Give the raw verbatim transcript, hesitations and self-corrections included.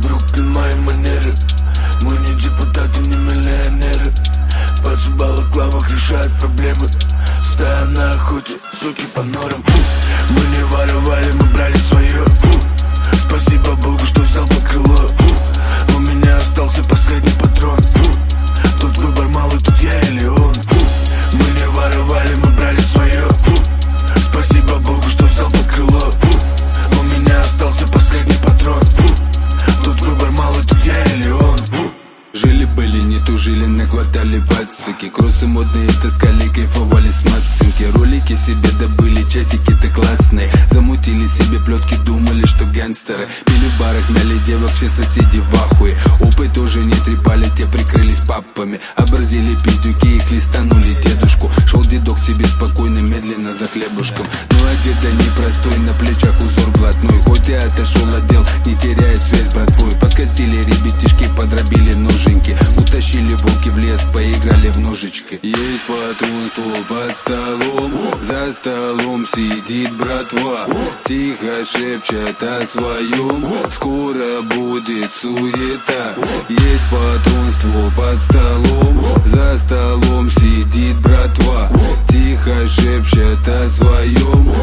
Бруклин, мои манеры. Мы не депутаты, не миллионеры. Пацу в балаклавах решают проблемы. Стая на охоте, суки по норам. Мы не воровали, мы брали свое. Спасибо Богу, что взял под крыло. У меня остался последний патрон. Тут выбор малый, тут я или он. Мы не воровали, мы брали свое. Спасибо Богу, что взял под крыло. У меня остался последний патрон. Тут выбор малый, тут я или он. Жили-были, не тужили на квартале пацаки. Кроссы модные таскали, кайфовали с мацинки. Ролики себе добыли, часики-то классные. Замутили себе плетки, думали, что гангстеры. Пили в барах, мяли девок, все соседи в ахуе. Опыт уже не трепали, те прикрылись папами. Оборзели пиздюки и хлестанули дедушку. Шел дедок себе спокойно, медленно за хлебушком. Ну а деда непростой, на плечах узор блатной. Хоть и отошел от дел, не теряя связь братвой. Подкатили ребятишки, подробили ноженьки. Утащили волки в лес, поиграли в ножички. Есть патрон, ствол под столом. За столом сидит братва. Тихо шепчет о своем. Скоро будет суета. Есть патрон, ствол под столом. За столом сидит братва. Тихо шепчет о своем.